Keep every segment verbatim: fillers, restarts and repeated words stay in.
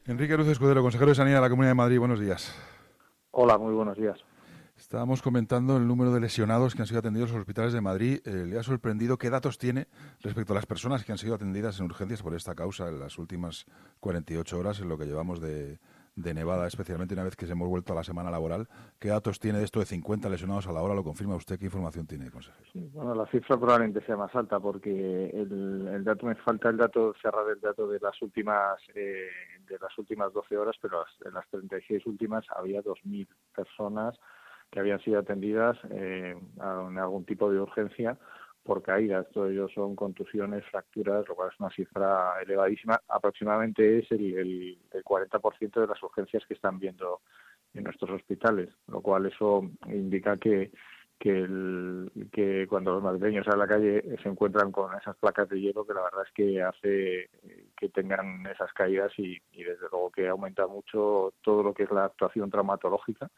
Enrique Luz Escudero, consejero de Sanidad de la Comunidad de Madrid. Buenos días. Hola, muy buenos días. Estábamos comentando el número de lesionados que han sido atendidos en los hospitales de Madrid. Eh, ¿Le ha sorprendido qué datos tiene respecto a las personas que han sido atendidas en urgencias por esta causa en las últimas cuarenta y ocho horas, en lo que llevamos de, de nevada, especialmente una vez que se hemos vuelto a la semana laboral? ¿Qué datos tiene de esto de cincuenta lesionados a la hora? ¿Lo confirma usted? ¿Qué información tiene, consejero? Sí, bueno, la cifra probablemente sea más alta porque el, el dato, me falta el dato, cerrar el dato de las últimas eh, de las últimas doce horas, pero las, en las treinta y seis últimas había dos mil personas que habían sido atendidas eh, en algún tipo de urgencia por caídas. Todos ellos son contusiones, fracturas, lo cual es una cifra elevadísima. Aproximadamente es el, el, el cuarenta por ciento de las urgencias que están viendo en nuestros hospitales, lo cual eso indica que que, el, que cuando los madrileños salen a la calle se encuentran con esas placas de hielo, que la verdad es que hace que tengan esas caídas y, y desde luego que aumenta mucho todo lo que es la actuación traumatológica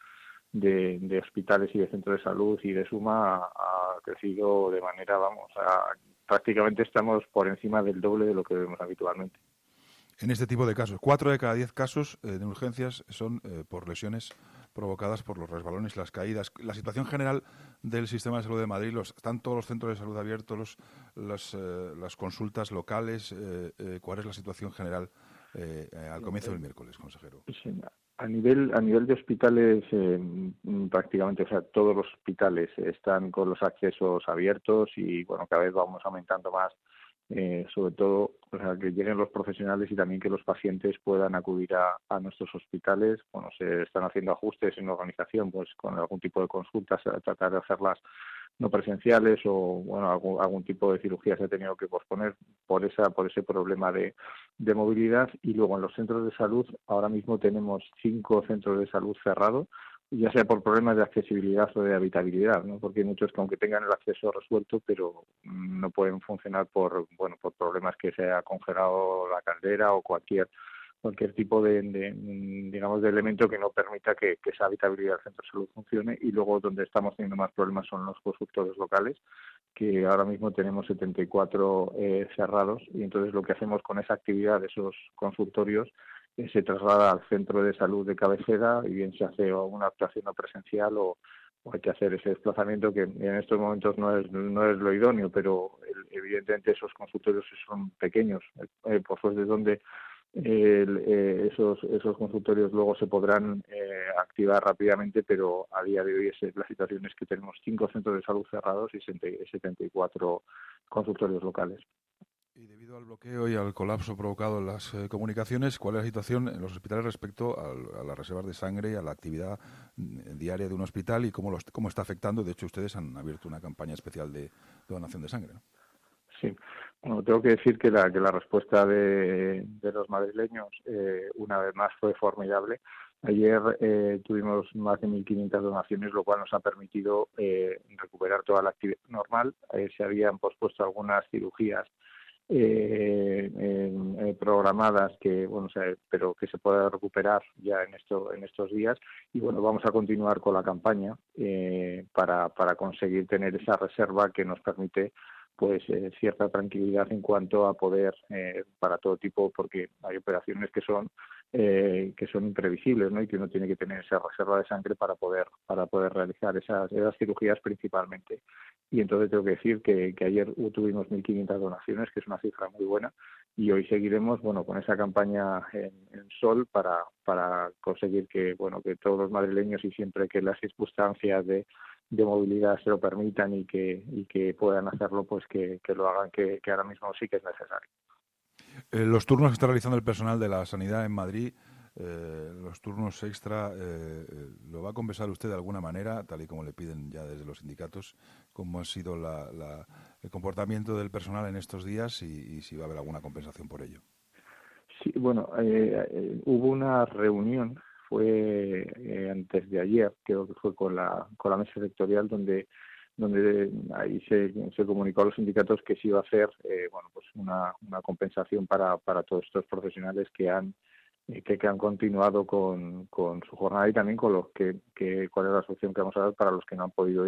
de, de hospitales y de centros de salud, y de suma ha, ha crecido de manera, vamos, a, prácticamente estamos por encima del doble de lo que vemos habitualmente. En este tipo de casos, cuatro de cada diez casos eh, de urgencias son eh, por lesiones provocadas por los resbalones y las caídas. La situación general del sistema de salud de Madrid, los, están todos los centros de salud abiertos, los, las, eh, las consultas locales. Eh, eh, ¿Cuál es la situación general eh, eh, al comienzo del miércoles, consejero? Sí, a nivel a nivel de hospitales, eh, prácticamente, o sea, todos los hospitales están con los accesos abiertos y, bueno, cada vez vamos aumentando más. Eh, sobre todo, o sea, que lleguen los profesionales y también que los pacientes puedan acudir a, a nuestros hospitales. Bueno, se están haciendo ajustes en la organización, pues con algún tipo de consultas, a tratar de hacerlas no presenciales, o bueno, algún, algún tipo de cirugía se ha tenido que posponer por esa por ese problema de, de movilidad. Y luego en los centros de salud ahora mismo tenemos cinco centros de salud cerrados, ya sea por problemas de accesibilidad o de habitabilidad, ¿no? Porque hay muchos que aunque tengan el acceso resuelto, pero no pueden funcionar por bueno por problemas que se ha congelado la caldera o cualquier cualquier tipo de, de digamos de elemento que no permita que, que esa habitabilidad del centro de salud funcione. Y luego donde estamos teniendo más problemas son los consultorios locales, que ahora mismo tenemos setenta y cuatro eh, cerrados, y entonces lo que hacemos con esa actividad de esos consultorios se traslada al centro de salud de cabecera, y bien se hace una actuación no presencial o, o hay que hacer ese desplazamiento, que en estos momentos no es no es lo idóneo, pero el, evidentemente esos consultorios son pequeños, eh, pues es de donde el, eh, esos esos consultorios luego se podrán eh, activar rápidamente, pero a día de hoy es, la situación es que tenemos cinco centros de salud cerrados y setenta y cuatro consultorios locales. Y debido al bloqueo y al colapso provocado en las eh, comunicaciones, ¿cuál es la situación en los hospitales respecto a, a las reservas de sangre y a la actividad mm, diaria de un hospital, y cómo, los, cómo está afectando? De hecho, ustedes han abierto una campaña especial de, de donación de sangre, ¿no? Sí, bueno, tengo que decir que la que la respuesta de, de los madrileños eh, una vez más fue formidable. Ayer eh, tuvimos más de mil quinientas donaciones, lo cual nos ha permitido eh, recuperar toda la actividad normal. Eh, se habían pospuesto algunas cirugías eh, eh, programadas que bueno, o sea, pero que se pueda recuperar ya en esto en estos días. Y bueno, vamos a continuar con la campaña eh, para para conseguir tener esa reserva que nos permite pues eh, cierta tranquilidad en cuanto a poder eh, para todo tipo, porque hay operaciones que son eh, que son imprevisibles, ¿no? Y que uno tiene que tener esa reserva de sangre para poder para poder realizar esas, esas cirugías principalmente. Y entonces tengo que decir que, que ayer tuvimos mil quinientas donaciones, que es una cifra muy buena, y hoy seguiremos bueno con esa campaña en, en Sol para para conseguir que bueno que todos los madrileños, y siempre que las circunstancias de de movilidad se lo permitan y que y que puedan hacerlo, pues que, que lo hagan, que, que ahora mismo sí que es necesario. Eh, los turnos que está realizando el personal de la sanidad en Madrid, eh, los turnos extra, eh, ¿lo va a compensar usted de alguna manera, tal y como le piden ya desde los sindicatos? ¿Cómo ha sido la, la, el comportamiento del personal en estos días, y, y si va a haber alguna compensación por ello? Sí, bueno, eh, eh, hubo una reunión, fue eh, antes de ayer, creo que fue con la con la mesa sectorial, donde donde ahí se, se comunicó a los sindicatos que se iba a hacer eh, bueno pues una, una compensación para, para todos estos profesionales que han eh, que, que han continuado con, con su jornada, y también con los que, que cuál es la solución que vamos a dar para los que no han podido ir,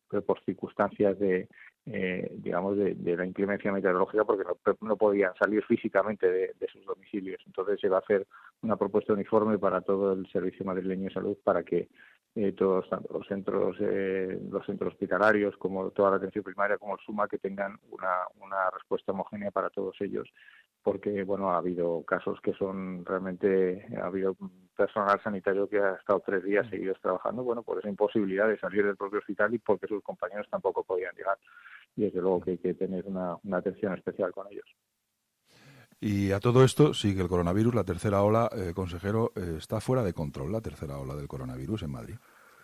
pero por circunstancias de, eh, digamos, de, de la inclemencia meteorológica, porque no, no podían salir físicamente de, de sus domicilios. Entonces se va a hacer una propuesta uniforme para todo el Servicio Madrileño de Salud para que eh, todos, tanto los centros, eh, los centros hospitalarios como toda la atención primaria como el SUMA, que tengan una, una respuesta homogénea para todos ellos, porque bueno, ha habido casos que son realmente, ha habido personal sanitario que ha estado tres días seguidos trabajando, bueno, por esa imposibilidad de salir del propio hospital y porque sus compañeros tampoco podían llegar, y desde luego que hay que tener una, una atención especial con ellos. Y a todo esto sigue el coronavirus, la tercera ola, eh, consejero, eh, está fuera de control la tercera ola del coronavirus en Madrid.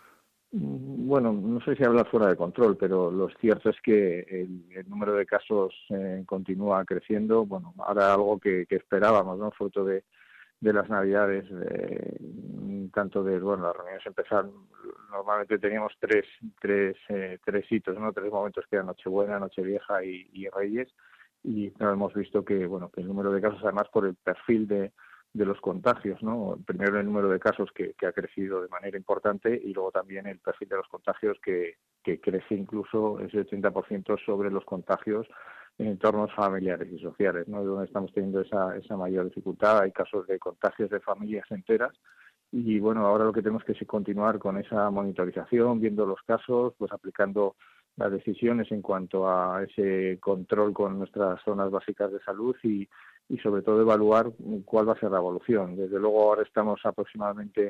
Bueno, no sé si habla fuera de control, pero lo cierto es que el, el número de casos eh, continúa creciendo. Bueno, ahora algo que, que esperábamos, ¿no? Fruto de, de las Navidades, eh, tanto de, bueno, las reuniones empezaron, normalmente teníamos tres, tres, eh, tres hitos, ¿no? Tres momentos que eran Nochebuena, Nochevieja y, y Reyes, y no hemos visto que, bueno, que el número de casos, además por el perfil de de los contagios, ¿no? Primero el número de casos que, que ha crecido de manera importante y luego también el perfil de los contagios que, que crece incluso ese ochenta por ciento sobre los contagios en entornos familiares y sociales, ¿no? Es donde estamos teniendo esa, esa mayor dificultad. Hay casos de contagios de familias enteras y bueno, ahora lo que tenemos que es continuar con esa monitorización, viendo los casos, pues aplicando las decisiones en cuanto a ese control con nuestras zonas básicas de salud y, y sobre todo evaluar cuál va a ser la evolución. Desde luego ahora estamos aproximadamente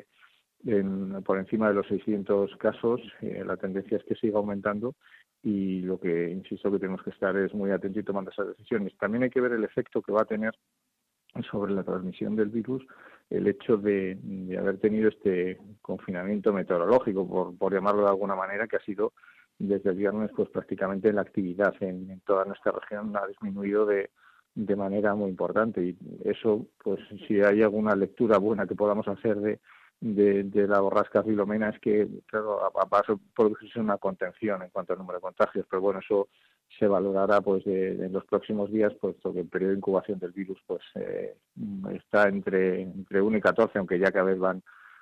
en, por encima de los seiscientos casos, eh, la tendencia es que siga aumentando y lo que insisto que tenemos que estar es muy atentos y tomando esas decisiones. También hay que ver el efecto que va a tener sobre la transmisión del virus el hecho de, de haber tenido este confinamiento meteorológico, por, por llamarlo de alguna manera, que ha sido desde el viernes pues prácticamente la actividad en, en toda nuestra región ha disminuido de, de manera muy importante y eso, pues si hay alguna lectura buena que podamos hacer de, de, de la borrasca Filomena es que, claro, a, a paso producirse una contención en cuanto al número de contagios, pero bueno, eso se valorará pues de, de en los próximos días, puesto que el periodo de incubación del virus pues eh, está entre entre uno y catorce, aunque ya cada vez van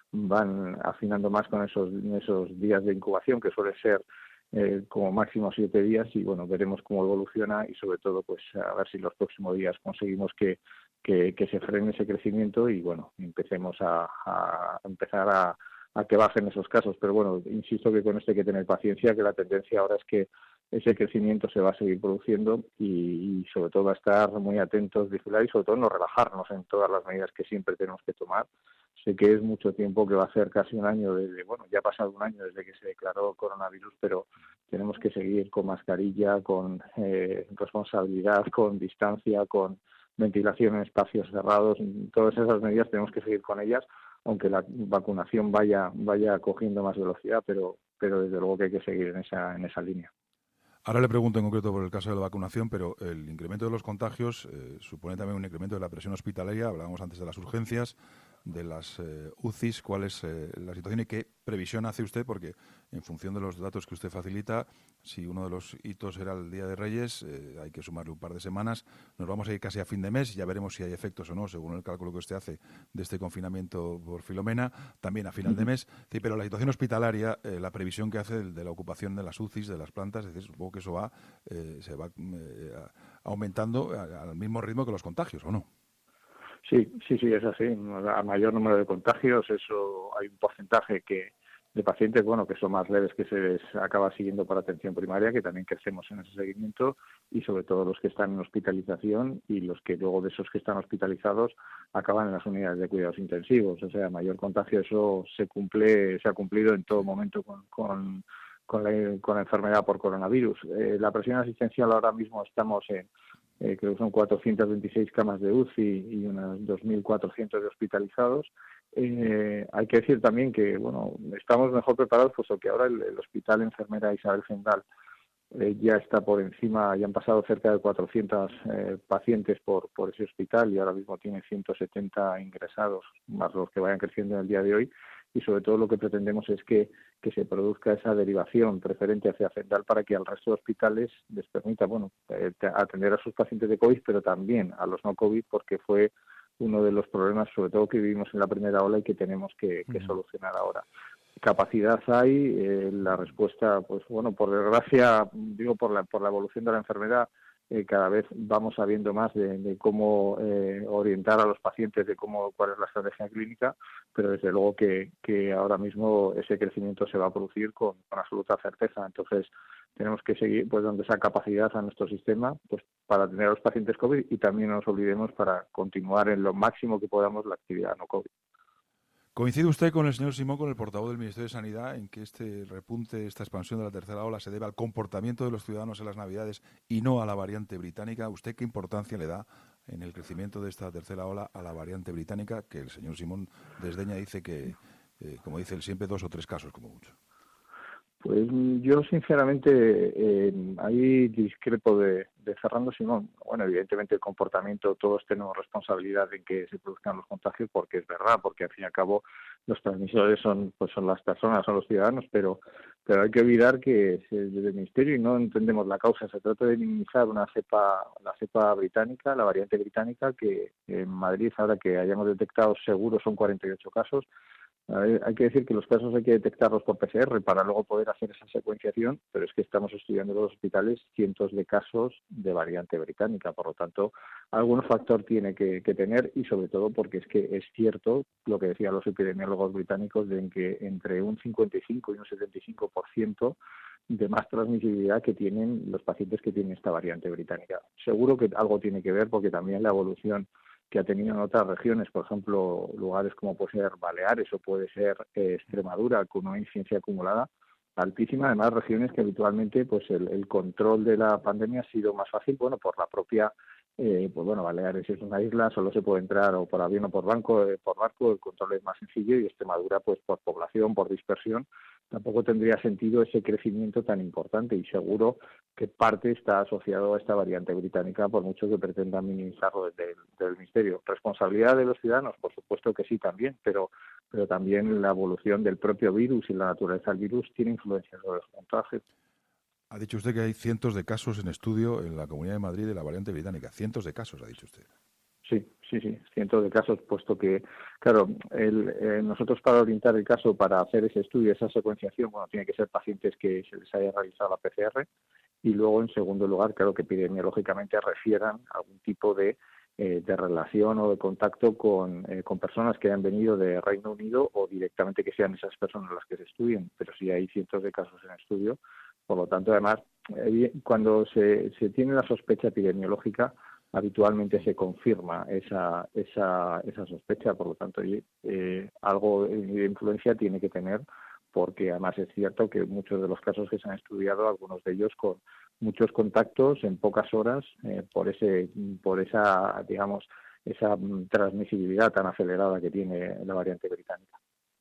van afinando más con esos esos días de incubación, que suele ser eh, como máximo siete días, y bueno, veremos cómo evoluciona y sobre todo pues a ver si los próximos días conseguimos que que, que se frene ese crecimiento y bueno, empecemos a, a empezar a a que bajen esos casos, pero bueno, insisto que con esto hay que tener paciencia, que la tendencia ahora es que ese crecimiento se va a seguir produciendo y, y sobre todo a estar muy atentos, vigilar y sobre todo no relajarnos en todas las medidas que siempre tenemos que tomar. Sé que es mucho tiempo, que va a ser casi un año desde, bueno, ya ha pasado un año desde que se declaró coronavirus, pero tenemos que seguir con mascarilla, con eh, responsabilidad, con distancia, con ventilación en espacios cerrados, todas esas medidas tenemos que seguir con ellas, aunque la vacunación vaya vaya cogiendo más velocidad, pero pero desde luego que hay que seguir en esa en esa línea. Ahora le pregunto en concreto por el caso de la vacunación, pero el incremento de los contagios eh, supone también un incremento de la presión hospitalaria. Hablábamos antes de las urgencias, de las eh, U C Is. ¿Cuál es eh, la situación y qué previsión hace usted? Porque en función de los datos que usted facilita, si uno de los hitos era el Día de Reyes, eh, hay que sumarle un par de semanas. Nos vamos a ir casi a fin de mes y ya veremos si hay efectos o no, según el cálculo que usted hace de este confinamiento por Filomena, también a final de mes. Sí, pero la situación hospitalaria, eh, la previsión que hace de, de la ocupación de las U C Is, de las plantas, es decir, supongo que eso va eh, se va eh, aumentando al mismo ritmo que los contagios, ¿o no? Sí, sí, sí, es así. A mayor número de contagios, eso hay un porcentaje que de pacientes, bueno, que son más leves, que se les acaba siguiendo para atención primaria, que también crecemos en ese seguimiento, y sobre todo los que están en hospitalización y los que luego de esos que están hospitalizados acaban en las unidades de cuidados intensivos. O sea, mayor contagio, eso se cumple, se ha cumplido en todo momento con, con, con, la, con la enfermedad por coronavirus. Eh, la presión asistencial ahora mismo estamos en Eh, creo que son cuatrocientas veintiséis camas de U C I y unas dos mil cuatrocientos de hospitalizados. Eh, hay que decir también que bueno, estamos mejor preparados, puesto que ahora el, el Hospital Enfermera Isabel Zendal eh, ya está por encima, ya han pasado cerca de cuatrocientos eh, pacientes por, por ese hospital y ahora mismo tiene ciento setenta ingresados, más los que vayan creciendo en el día de hoy. Y sobre todo lo que pretendemos es que, que se produzca esa derivación preferente hacia Zendal para que al resto de hospitales les permita, bueno, eh, atender a sus pacientes de COVID, pero también a los no COVID, porque fue uno de los problemas, sobre todo que vivimos en la primera ola y que tenemos que, que solucionar ahora. capacidad hay, eh, la respuesta, pues bueno, por desgracia, digo por la, por la evolución de la enfermedad, eh, cada vez vamos sabiendo más de, de cómo eh, orientar a los pacientes, de cómo cuál es la estrategia clínica, pero desde luego que, que ahora mismo ese crecimiento se va a producir con, con absoluta certeza. Entonces tenemos que seguir pues dando esa capacidad a nuestro sistema pues para atender a los pacientes COVID y también no nos olvidemos para continuar en lo máximo que podamos la actividad no COVID. ¿Coincide usted con el señor Simón, con el portavoz del Ministerio de Sanidad, en que este repunte, esta expansión de la tercera ola se debe al comportamiento de los ciudadanos en las Navidades y no a la variante británica? ¿Usted qué importancia le da en el crecimiento de esta tercera ola a la variante británica, que el señor Simón desdeña, dice que, eh, como dice él siempre, dos o tres casos como mucho? Pues yo sinceramente eh, ahí discrepo de, de Fernando Simón. Bueno, evidentemente el comportamiento, todos tenemos responsabilidad en que se produzcan los contagios, porque es verdad, porque al fin y al cabo los transmisores son pues son las personas, son los ciudadanos, pero pero hay que olvidar que desde el Ministerio y no entendemos la causa. Se trata de minimizar una cepa, la cepa británica, la variante británica, que en Madrid ahora que hayamos detectado seguro son cuarenta y ocho casos. Hay que decir que los casos hay que detectarlos por P C R para luego poder hacer esa secuenciación, pero es que estamos estudiando en los hospitales cientos de casos de variante británica, por lo tanto, algún factor tiene que, que tener y sobre todo porque es que es cierto lo que decían los epidemiólogos británicos de que entre un cincuenta y cinco y un setenta y cinco por ciento de más transmisibilidad que tienen los pacientes que tienen esta variante británica. Seguro que algo tiene que ver porque también la evolución que ha tenido en otras regiones, por ejemplo, lugares como puede ser Baleares o puede ser eh, Extremadura, con una incidencia acumulada altísima, además regiones que habitualmente pues el, el control de la pandemia ha sido más fácil, bueno, por la propia, eh, pues bueno, Baleares es una isla, solo se puede entrar o por avión o por banco, eh, por barco, el control es más sencillo y Extremadura pues por población, por dispersión, tampoco tendría sentido ese crecimiento tan importante y seguro que parte está asociado a esta variante británica, por mucho que pretendan minimizarlo desde el, desde el Ministerio. ¿Responsabilidad de los ciudadanos? Por supuesto que sí también, pero, pero también la evolución del propio virus y la naturaleza del virus tiene influencia sobre los contagios. Ha dicho usted que hay cientos de casos en estudio en la Comunidad de Madrid de la variante británica. Cientos de casos, ha dicho usted. Sí, sí, sí, cientos de casos, puesto que, claro, el, eh, nosotros para orientar el caso, para hacer ese estudio, esa secuenciación, bueno, tiene que ser pacientes que se les haya realizado la P C R y luego, en segundo lugar, claro, que epidemiológicamente refieran algún tipo de, eh, de relación o de contacto con, eh, con personas que hayan venido de Reino Unido o directamente que sean esas personas las que se estudien, pero sí hay cientos de casos en estudio, por lo tanto, además, eh, cuando se, se tiene la sospecha epidemiológica, habitualmente se confirma esa esa esa sospecha, por lo tanto eh, algo de influencia tiene que tener, porque además es cierto que muchos de los casos que se han estudiado, algunos de ellos con muchos contactos en pocas horas, eh, por ese por esa digamos esa transmisibilidad tan acelerada que tiene la variante británica.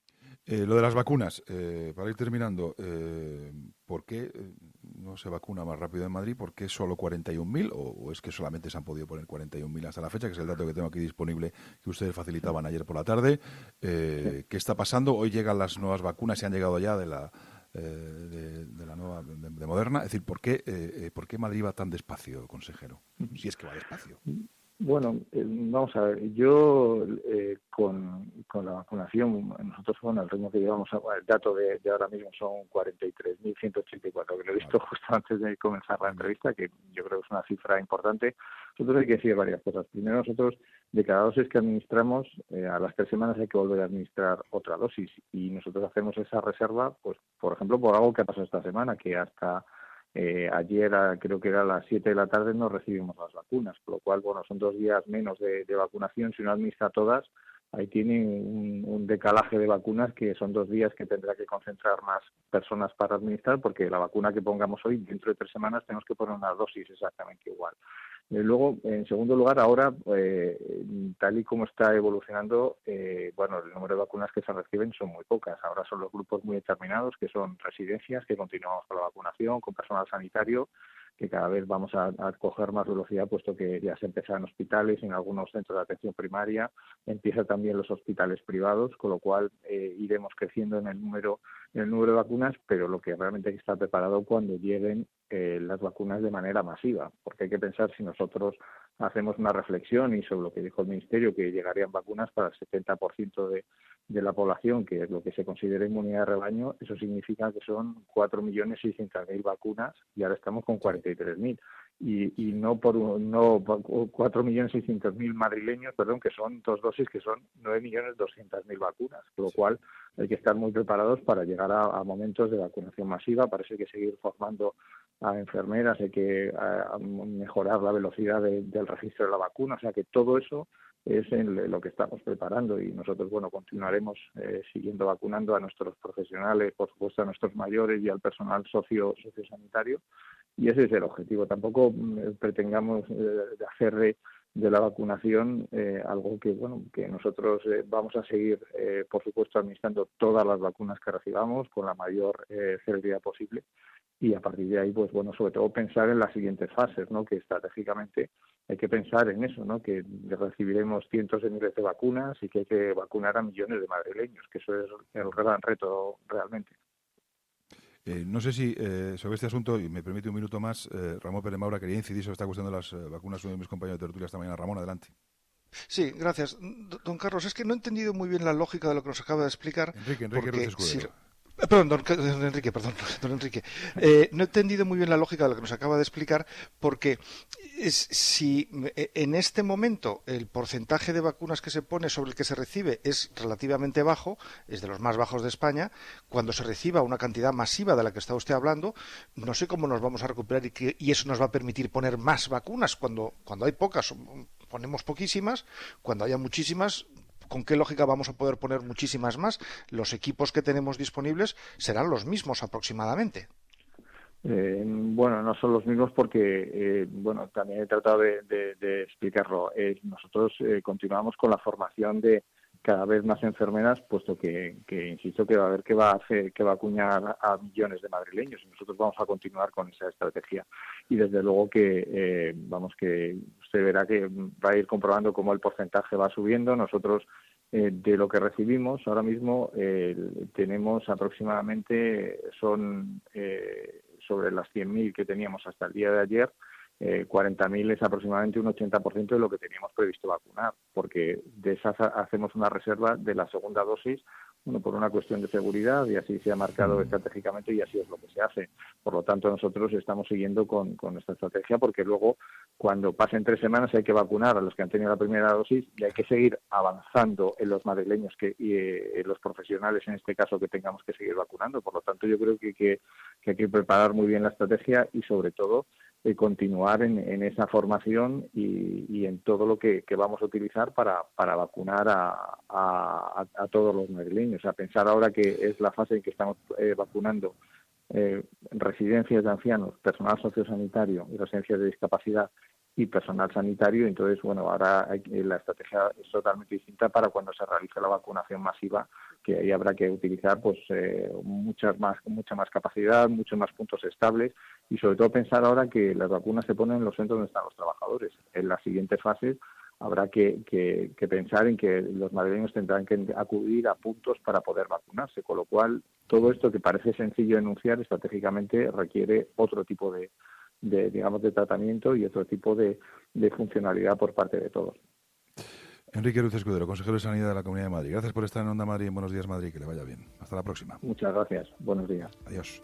Eh, lo de las vacunas, eh, para ir terminando, eh, ¿por qué no se vacuna más rápido en Madrid? ¿Por qué solo cuarenta y un mil? ¿O, o es que solamente se han podido poner cuarenta y un mil hasta la fecha, que es el dato que tengo aquí disponible que ustedes facilitaban ayer por la tarde? Eh, sí. ¿Qué está pasando? Hoy llegan las nuevas vacunas y han llegado ya de la, eh, de, de la nueva, de, de Moderna. Es decir, ¿por qué, eh, ¿por qué Madrid va tan despacio, consejero? Si es que va despacio. Bueno, eh, vamos a ver, yo eh, con, con la vacunación, nosotros, bueno, el ritmo que llevamos, el dato de, de ahora mismo son cuarenta y tres mil ciento ochenta y cuatro, que lo he visto vale. justo antes de comenzar la entrevista, que yo creo que es una cifra importante. Nosotros hay que decir varias cosas. Primero, nosotros, de cada dosis que administramos, eh, a las tres semanas hay que volver a administrar otra dosis, y nosotros hacemos esa reserva, pues, por ejemplo, por algo que ha pasado esta semana, que hasta... Eh, ayer, a, creo que era a las siete de la tarde, no recibimos las vacunas, por lo cual, bueno, son dos días menos de, de vacunación. Si uno administra todas, ahí tiene un, un decalaje de vacunas que son dos días que tendrá que concentrar más personas para administrar, porque la vacuna que pongamos hoy, dentro de tres semanas, tenemos que poner una dosis exactamente igual. Eh, luego, en segundo lugar, ahora, eh, tal y como está evolucionando, eh, bueno, el número de vacunas que se reciben son muy pocas. Ahora son los grupos muy determinados, que son residencias, que continuamos con la vacunación, con personal sanitario, que cada vez vamos a, a coger más velocidad, puesto que ya se empieza en hospitales, en algunos centros de atención primaria, empieza también los hospitales privados, con lo cual eh, iremos creciendo en el número en el número de vacunas, pero lo que realmente hay que estar preparado cuando lleguen eh, las vacunas de manera masiva, porque hay que pensar, si nosotros hacemos una reflexión y sobre lo que dijo el Ministerio, que llegarían vacunas para el setenta por ciento de, de la población, que es lo que se considera inmunidad de rebaño, eso significa que son cuatro millones seiscientas mil vacunas y ahora estamos con cuarenta y tres mil. Y, y no por un, no cuatro millones seiscientos mil madrileños, perdón, que son dos dosis, que son nueve millones doscientas mil vacunas, con lo cual hay que estar muy preparados para llegar a, a momentos de vacunación masiva. Para eso hay que seguir formando a enfermeras, hay que a, a mejorar la velocidad de, del registro de la vacuna, o sea que todo eso es en lo que estamos preparando y nosotros, bueno, continuaremos eh, siguiendo vacunando a nuestros profesionales, por supuesto a nuestros mayores y al personal socio sociosanitario, y ese es el objetivo. Tampoco eh, pretendamos eh, hacer de, de la vacunación eh, algo que, bueno, que nosotros eh, vamos a seguir, eh, por supuesto, administrando todas las vacunas que recibamos con la mayor eh, celeridad posible. Y a partir de ahí, pues bueno, sobre todo pensar en las siguientes fases, ¿no? Que estratégicamente hay que pensar en eso, ¿no? Que recibiremos cientos de miles de vacunas y que hay que vacunar a millones de madrileños, que eso es el gran reto realmente. Eh, no sé si eh, sobre este asunto, y me permite un minuto más, eh, Ramón Pérez Maura quería incidir sobre esta cuestión de las eh, vacunas, uno de mis compañeros de tertulia esta mañana. Ramón, adelante. Sí, gracias. Don Carlos, es que no he entendido muy bien la lógica de lo que nos acaba de explicar. Enrique, Enrique porque Ruiz Escudero. Si... Perdón, don, don Enrique, perdón, don Enrique. Eh, no he entendido muy bien la lógica de lo que nos acaba de explicar, porque es, si en este momento el porcentaje de vacunas que se pone sobre el que se recibe es relativamente bajo, es de los más bajos de España, cuando se reciba una cantidad masiva de la que está usted hablando, no sé cómo nos vamos a recuperar y, que, y eso nos va a permitir poner más vacunas. Cuando, cuando hay pocas, ponemos poquísimas, cuando haya muchísimas, ¿con qué lógica vamos a poder poner muchísimas más? Los equipos que tenemos disponibles serán los mismos aproximadamente. Eh, bueno, no son los mismos porque, eh, bueno, también he tratado de, de, de explicarlo. Eh, nosotros eh, continuamos con la formación de cada vez más enfermeras, puesto que, que insisto, que va a haber que va a hacer, que va a acuñar a millones de madrileños y nosotros vamos a continuar con esa estrategia. Y desde luego que, eh, vamos, que usted verá que va a ir comprobando cómo el porcentaje va subiendo. Nosotros, eh, de lo que recibimos ahora mismo, eh, tenemos aproximadamente, son eh, sobre las cien mil que teníamos hasta el día de ayer, Eh, cuarenta mil es aproximadamente un ochenta por ciento de lo que teníamos previsto vacunar, porque de esas hacemos una reserva de la segunda dosis, bueno, por una cuestión de seguridad, y así se ha marcado estratégicamente y así es lo que se hace. Por lo tanto, nosotros estamos siguiendo con, con esta estrategia, porque luego, cuando pasen tres semanas, hay que vacunar a los que han tenido la primera dosis y hay que seguir avanzando en los madrileños que, y eh, en los profesionales, en este caso, que tengamos que seguir vacunando. Por lo tanto, yo creo que, que, que hay que preparar muy bien la estrategia y, sobre todo, eh, continuar en, en esa formación y, y en todo lo que, que vamos a utilizar para, para vacunar a, a, a todos los madrileños. O sea, pensar ahora que es la fase en que estamos eh, vacunando eh, residencias de ancianos, personal sociosanitario y residencias de discapacidad y personal sanitario. Entonces, bueno, ahora hay, la estrategia es totalmente distinta para cuando se realice la vacunación masiva, que ahí habrá que utilizar pues eh, muchas más, mucha más capacidad, muchos más puntos estables y sobre todo pensar ahora que las vacunas se ponen en los centros donde están los trabajadores. En las siguientes fases habrá que, que, que pensar en que los madrileños tendrán que acudir a puntos para poder vacunarse, con lo cual todo esto que parece sencillo enunciar estratégicamente requiere otro tipo de de digamos de tratamiento y otro tipo de, de funcionalidad por parte de todos. Enrique Ruiz Escudero, consejero de Sanidad de la Comunidad de Madrid. Gracias por estar en Onda Madrid, en Buenos Días Madrid, que le vaya bien. Hasta la próxima. Muchas gracias. Buenos días. Adiós.